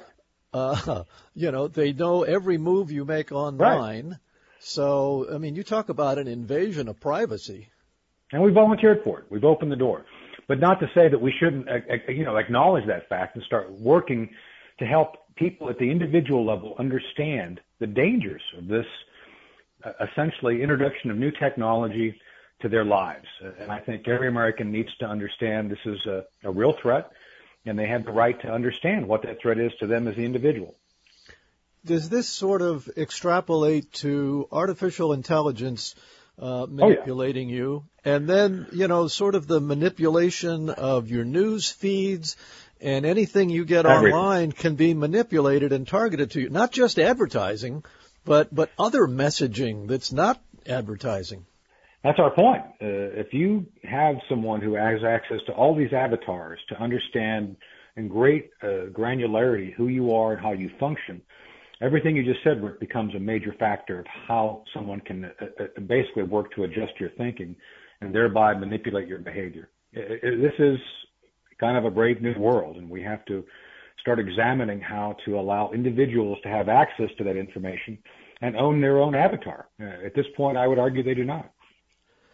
They know every move you make online. Right. So, I mean, you talk about an invasion of privacy. And we volunteered for it. We've opened the door. But not to say that we shouldn't, acknowledge that fact and start working to help people at the individual level understand the dangers of this essentially introduction of new technology to their lives. And I think every American needs to understand this is a real threat, and they have the right to understand what that threat is to them as the individual. Does this sort of extrapolate to artificial intelligence manipulating you? And then, sort of the manipulation of your news feeds, and anything you get online can be manipulated and targeted to you. Not just advertising, but other messaging that's not advertising. That's our point. If you have someone who has access to all these avatars to understand in great granularity who you are and how you function, everything you just said, Rick, becomes a major factor of how someone can basically work to adjust your thinking and thereby manipulate your behavior. This is kind of a brave new world, and we have to start examining how to allow individuals to have access to that information and own their own avatar. At this point, I would argue they do not.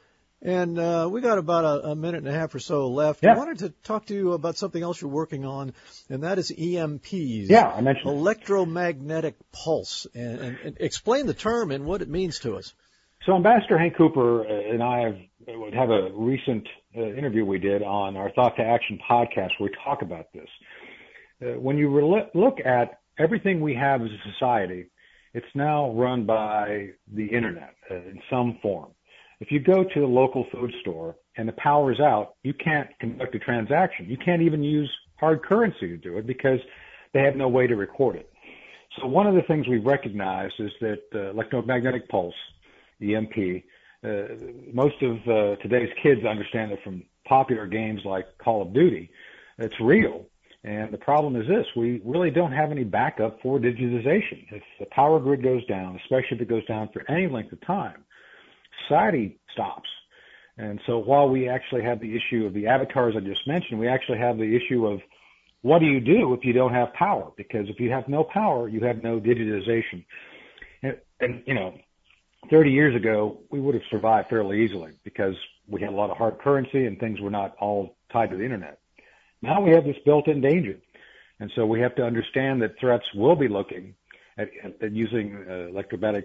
And we got about a minute and a half or so left. Yeah. I wanted to talk to you about something else you're working on, and that is EMPs. Yeah, I mentioned electromagnetic pulse. And explain the term and what it means to us. So Ambassador Hank Cooper and I have a recent interview we did on our Thought to Action podcast where we talk about this. When you look at everything we have as a society, it's now run by the internet in some form. If you go to a local food store and the power is out, you can't conduct a transaction. You can't even use hard currency to do it because they have no way to record it. So one of the things we've recognized is that electromagnetic pulse, EMP, most of today's kids understand it from popular games like Call of Duty. It's real. And the problem is this, we really don't have any backup for digitization. If the power grid goes down, especially if it goes down for any length of time, society stops. And so while we actually have the issue of the avatars I just mentioned, we actually have the issue of what do you do if you don't have power? Because if you have no power, you have no digitization. And 30 years ago, we would have survived fairly easily because we had a lot of hard currency and things were not all tied to the internet. Now we have this built-in danger. And so we have to understand that threats will be looking at using electromagnetic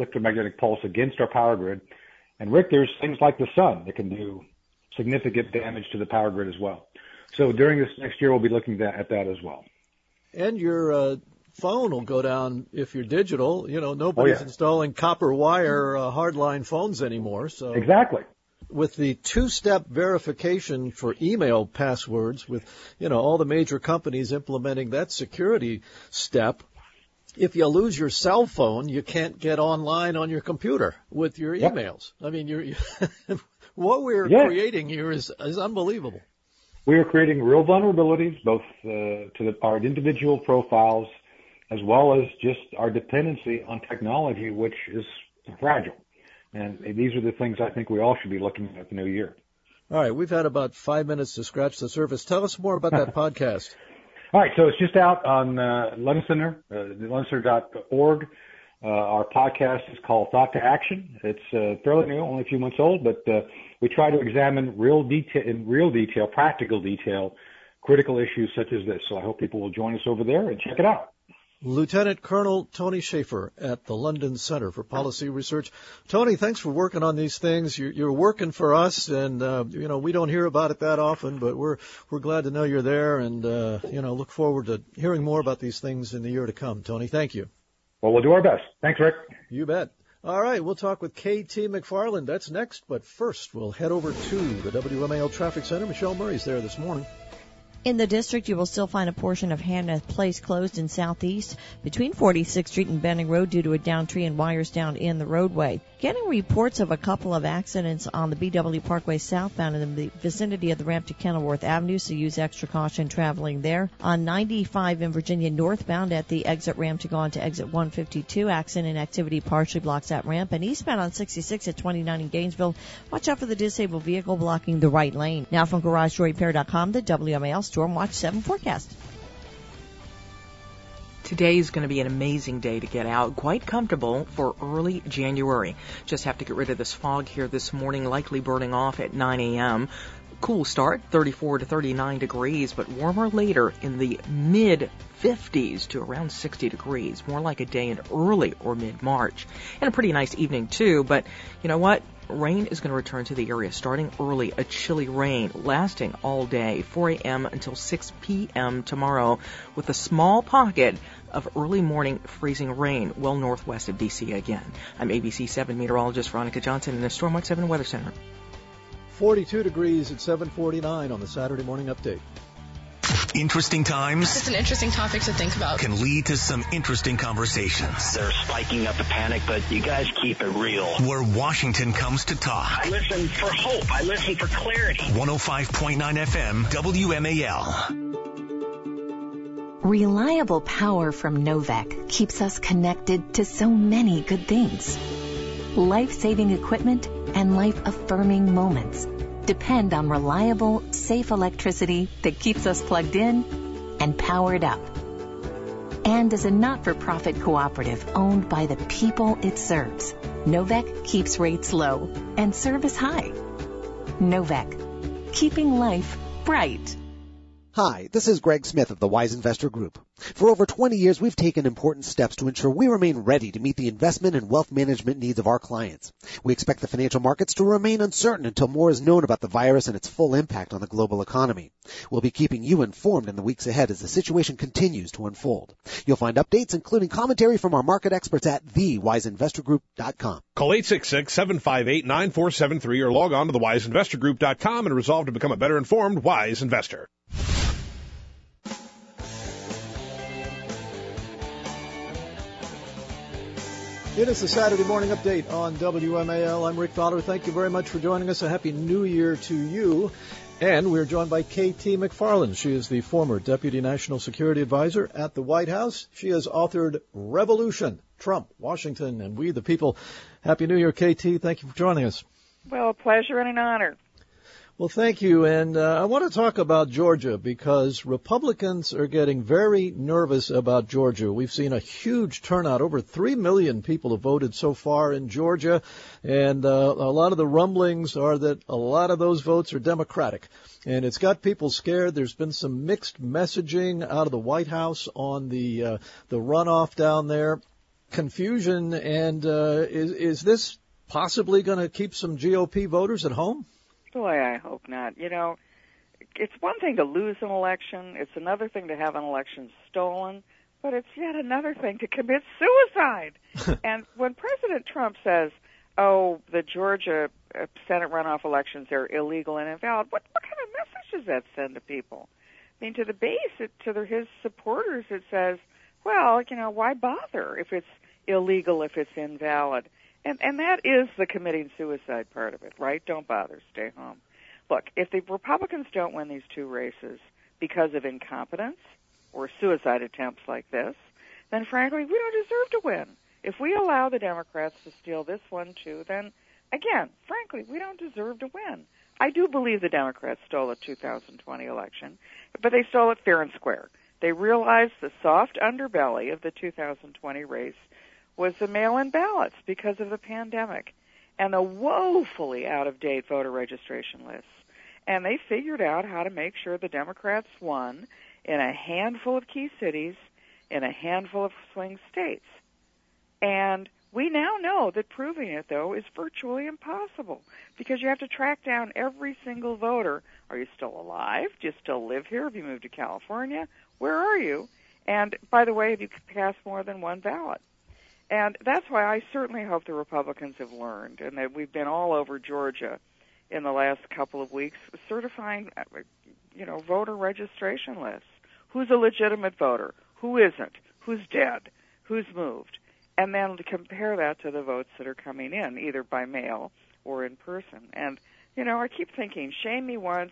pulse against our power grid. And Rick, there's things like the sun that can do significant damage to the power grid as well. So during this next year, we'll be looking at that as well. And your phone will go down if you're digital. Nobody's installing copper wire hardline phones anymore. So exactly. With the two-step verification for email passwords, with all the major companies implementing that security step, if you lose your cell phone, you can't get online on your computer with your emails. I mean, what we're creating here is unbelievable. We are creating real vulnerabilities, both to our individual profiles, as well as just our dependency on technology, which is fragile. And these are the things I think we all should be looking at the new year. All right, we've had about 5 minutes to scratch the surface. Tell us more about that podcast. All right, so it's just out on Lensener, lensener.org. Our podcast is called Thought to Action. It's fairly new, only a few months old, but we try to examine in real detail, practical detail, critical issues such as this. So I hope people will join us over there and check it out. Lieutenant Colonel Tony Shaffer at the London Center for Policy Research. Tony, thanks for working on these things. You're working for us, and we don't hear about it that often, but we're glad to know you're there, and look forward to hearing more about these things in the year to come. Tony, thank you. Well, we'll do our best. Thanks, Rick. You bet. All right, we'll talk with KT McFarland. That's next, but first we'll head over to the WMAL Traffic Center. Michelle Murray's there this morning. In the district, you will still find a portion of Hannah Place closed in southeast between 46th Street and Benning Road due to a downed tree and wires down in the roadway. Getting reports of a couple of accidents on the BW Parkway southbound in the vicinity of the ramp to Kenilworth Avenue, so use extra caution traveling there. On 95 in Virginia northbound at the exit ramp to go on to exit 152, accident activity partially blocks that ramp. And eastbound on 66 at 29 in Gainesville, watch out for the disabled vehicle blocking the right lane. Now from GarageDoorRepair.com, the WMAL Storm Watch 7 forecast. Today is going to be an amazing day to get out, quite comfortable for early January. Just have to get rid of this fog here this morning, likely burning off at 9 a.m. Cool start, 34 to 39 degrees, but warmer later in the mid-50s to around 60 degrees, more like a day in early or mid-March. And a pretty nice evening, too, but you know what? Rain is going to return to the area starting early, a chilly rain lasting all day, 4 a.m. until 6 p.m. tomorrow, with a small pocket of early morning freezing rain well northwest of D.C. again. I'm ABC 7 meteorologist Veronica Johnson in the Stormwatch 7 Weather Center. 42 degrees at 7:49 on the Saturday Morning Update. Interesting times. It's an interesting topic to think about. Can lead to some interesting conversations. They're spiking up the panic, but you guys keep it real. Where Washington comes to talk. I listen for hope. I listen for clarity. 105.9 FM, WMAL. Reliable power from Novec keeps us connected to so many good things. Life-saving equipment and life-affirming moments depend on reliable, safe electricity that keeps us plugged in and powered up. And as a not-for-profit cooperative owned by the people it serves, Novec keeps rates low and service high. Novak. Keeping life bright. Hi, this is Greg Smith of the Wise Investor Group. For over 20 years, we've taken important steps to ensure we remain ready to meet the investment and wealth management needs of our clients. We expect the financial markets to remain uncertain until more is known about the virus and its full impact on the global economy. We'll be keeping you informed in the weeks ahead as the situation continues to unfold. You'll find updates, including commentary from our market experts at thewiseinvestorgroup.com. Call 866-758-9473 or log on to thewiseinvestorgroup.com and resolve to become a better informed, wise investor. It is the Saturday morning update on WMAL. I'm Rick Fowler. Thank you very much for joining us. A happy new year to you. And we're joined by K.T. McFarland. She is the former Deputy National Security Advisor at the White House. She has authored Revolution, Trump, Washington, and We the People. Happy New Year, K.T. Thank you for joining us. Well, a pleasure and an honor. Well, thank you. And I want to talk about Georgia because Republicans are getting very nervous about Georgia. We've seen a huge turnout. Over 3 million people have voted so far in Georgia. And a lot of the rumblings are that a lot of those votes are Democratic. And it's got people scared. There's been some mixed messaging out of the White House on the runoff down there. Confusion. And is this possibly going to keep some GOP voters at home? Boy, I hope not. You know, it's one thing to lose an election. It's another thing to have an election stolen. But it's yet another thing to commit suicide. And when President Trump says, oh, the Georgia Senate runoff elections are illegal and invalid, what kind of message does that send to people? I mean, to the base, his supporters, it says, well, you know, why bother if it's illegal, if it's invalid? And that is the committing suicide part of it, right? Don't bother, stay home. Look, if the Republicans don't win these two races because of incompetence or suicide attempts like this, then frankly, we don't deserve to win. If we allow the Democrats to steal this one too, then again, frankly, we don't deserve to win. I do believe the Democrats stole the 2020 election, but they stole it fair and square. They realized the soft underbelly of the 2020 race was the mail-in ballots because of the pandemic and the woefully out-of-date voter registration lists. And they figured out how to make sure the Democrats won in a handful of key cities, in a handful of swing states. And we now know that proving it, though, is virtually impossible because you have to track down every single voter. Are you still alive? Do you still live here? Have you moved to California? Where are you? And, by the way, have you cast more than one ballot? And that's why I certainly hope the Republicans have learned, and that we've been all over Georgia in the last couple of weeks certifying, voter registration lists. Who's a legitimate voter? Who isn't? Who's dead? Who's moved? And then to compare that to the votes that are coming in, either by mail or in person. And, I keep thinking, shame me once,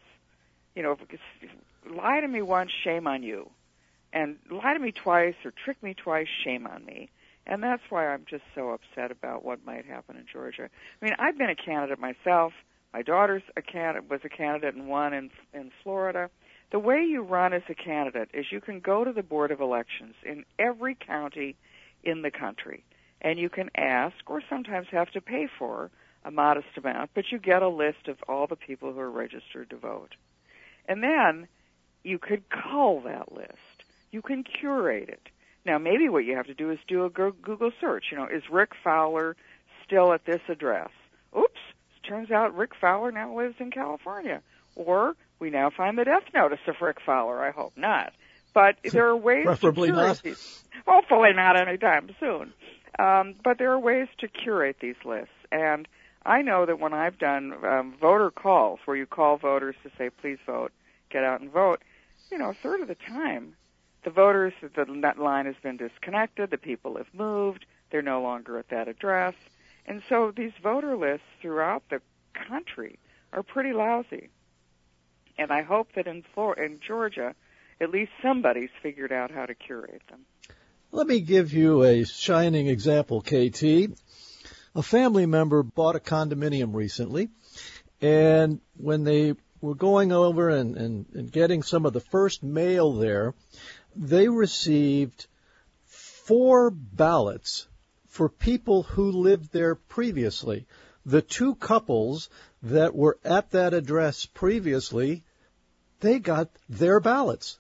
lie to me once, shame on you. And lie to me twice or trick me twice, shame on me. And that's why I'm just so upset about what might happen in Georgia. I mean, I've been a candidate myself. My daughter's was a candidate and won in Florida. The way you run as a candidate is you can go to the Board of Elections in every county in the country, and you can ask or sometimes have to pay for a modest amount, but you get a list of all the people who are registered to vote. And then you could cull that list. You can curate it. Now, maybe what you have to do is do a Google search. Is Rick Fowler still at this address? Oops, turns out Rick Fowler now lives in California. Or we now find the death notice of Rick Fowler. I hope not. But there are ways Preferably to curate not. these. Hopefully not anytime soon. But there are ways to curate these lists. And I know that when I've done voter calls, where you call voters to say, please vote, get out and vote, a third of the time, the voters, the line has been disconnected, the people have moved, they're no longer at that address. And so these voter lists throughout the country are pretty lousy. And I hope that in Georgia, at least somebody's figured out how to curate them. Let me give you a shining example, KT. A family member bought a condominium recently, and when they were going over and getting some of the first mail there, they received 4 ballots for people who lived there previously. The two couples that were at that address previously, they got their ballots.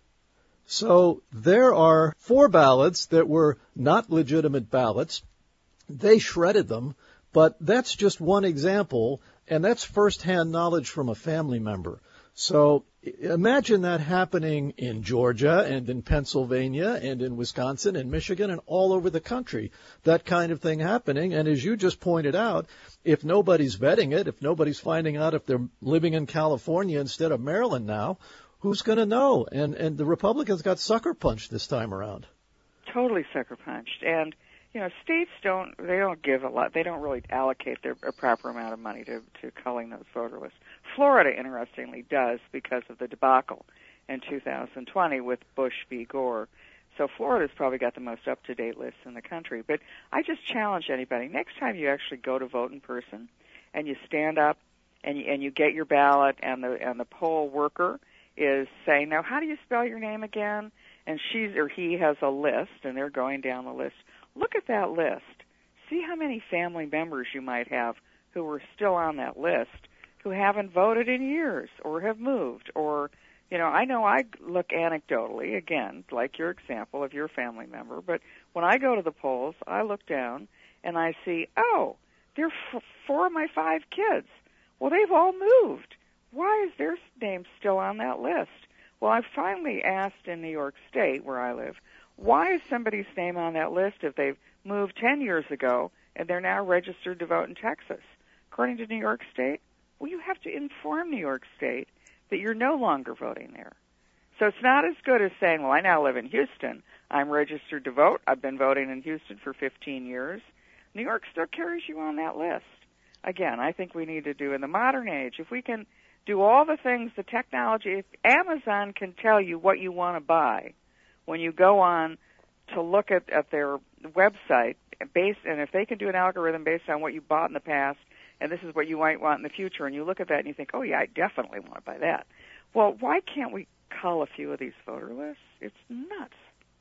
So there are 4 ballots that were not legitimate ballots. They shredded them, but that's just one example, and that's firsthand knowledge from a family member. So imagine that happening in Georgia and in Pennsylvania and in Wisconsin and Michigan and all over the country, that kind of thing happening. And as you just pointed out, if nobody's vetting it, if nobody's finding out if they're living in California instead of Maryland now, who's going to know? And the Republicans got sucker punched this time around. Totally sucker punched. And, you know, states don't give a lot. They don't really allocate a proper amount of money to culling those voter lists. Florida, interestingly, does because of the debacle in 2020 with Bush v. Gore. So Florida's probably got the most up-to-date list in the country. But I just challenge anybody, next time you actually go to vote in person and you stand up and you get your ballot and the poll worker is saying, now how do you spell your name again? And she or he has a list and they're going down the list. Look at that list. See how many family members you might have who are still on that list who haven't voted in years or have moved or, you know, I know I look anecdotally, again, like your example of your family member, but when I go to the polls, I look down and I see, oh, there are 4 of my 5 kids. Well, they've all moved. Why is their name still on that list? Well, I finally asked in New York State, where I live, why is somebody's name on that list if they've moved 10 years ago and they're now registered to vote in Texas? According to New York State, well, you have to inform New York State that you're no longer voting there. So it's not as good as saying, well, I now live in Houston. I'm registered to vote. I've been voting in Houston for 15 years. New York still carries you on that list. Again, I think we need to do in the modern age, if we can do all the things, the technology, if Amazon can tell you what you want to buy when you go on to look at their website, and if they can do an algorithm based on what you bought in the past, and this is what you might want in the future, and you look at that and you think, oh, yeah, I definitely want to buy that. Well, why can't we cull a few of these voter lists? It's nuts.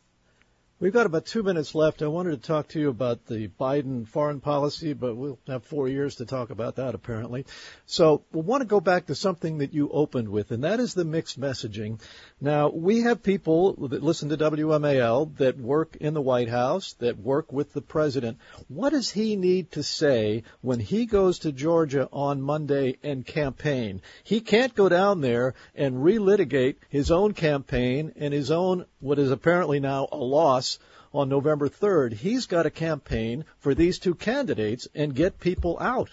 We've got about 2 minutes left. I wanted to talk to you about the Biden foreign policy, but we'll have 4 years to talk about that, apparently. So we'll want to go back to something that you opened with, and that is the mixed messaging. Now, we have people that listen to WMAL that work in the White House, that work with the president. What does he need to say when he goes to Georgia on Monday and campaign? He can't go down there and relitigate his own campaign and his own, what is apparently now a loss, on November 3rd. He's got to campaign for these 2 candidates and get people out.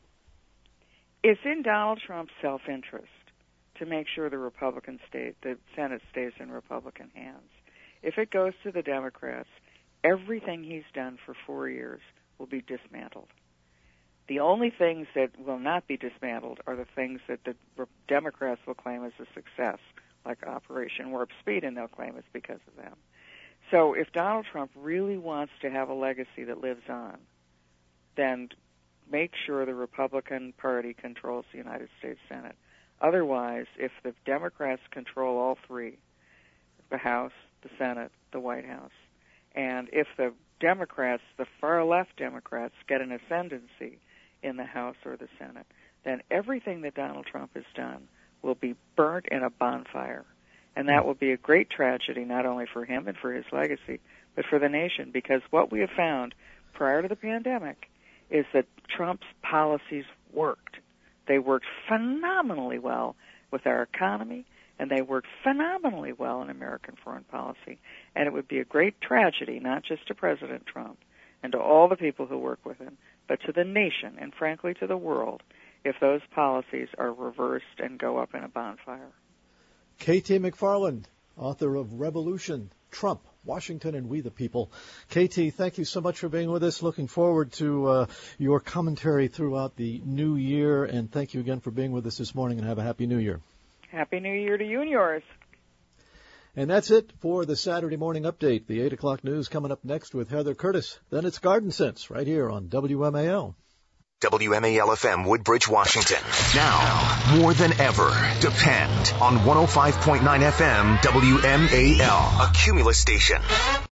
It's in Donald Trump's self-interest to make sure the Senate stays in Republican hands. If it goes to the Democrats, everything he's done for 4 years will be dismantled. The only things that will not be dismantled are the things that the Democrats will claim as a success, like Operation Warp Speed, and they'll claim it's because of them. So if Donald Trump really wants to have a legacy that lives on, then make sure the Republican Party controls the United States Senate. Otherwise, if the Democrats control all 3, the House, the Senate, the White House, and if the Democrats, the far-left Democrats, get an ascendancy in the House or the Senate, then everything that Donald Trump has done will be burnt in a bonfire. And that will be a great tragedy, not only for him and for his legacy, but for the nation, because what we have found prior to the pandemic is that Trump's policies worked. They worked phenomenally well with our economy, and they worked phenomenally well in American foreign policy. And it would be a great tragedy, not just to President Trump and to all the people who work with him, but to the nation and, frankly, to the world, if those policies are reversed and go up in a bonfire. K.T. McFarland, author of Revolution, Trump, Washington, and We the People. K.T., thank you so much for being with us. Looking forward to your commentary throughout the new year, and thank you again for being with us this morning, and have a Happy New Year. Happy New Year to you and yours. And that's it for the Saturday Morning Update. The 8 o'clock news coming up next with Heather Curtis. Then it's Garden Sense right here on WMAL. WMAL-FM Woodbridge, Washington. Now, more than ever, depend on 105.9 FM WMAL, a Cumulus station.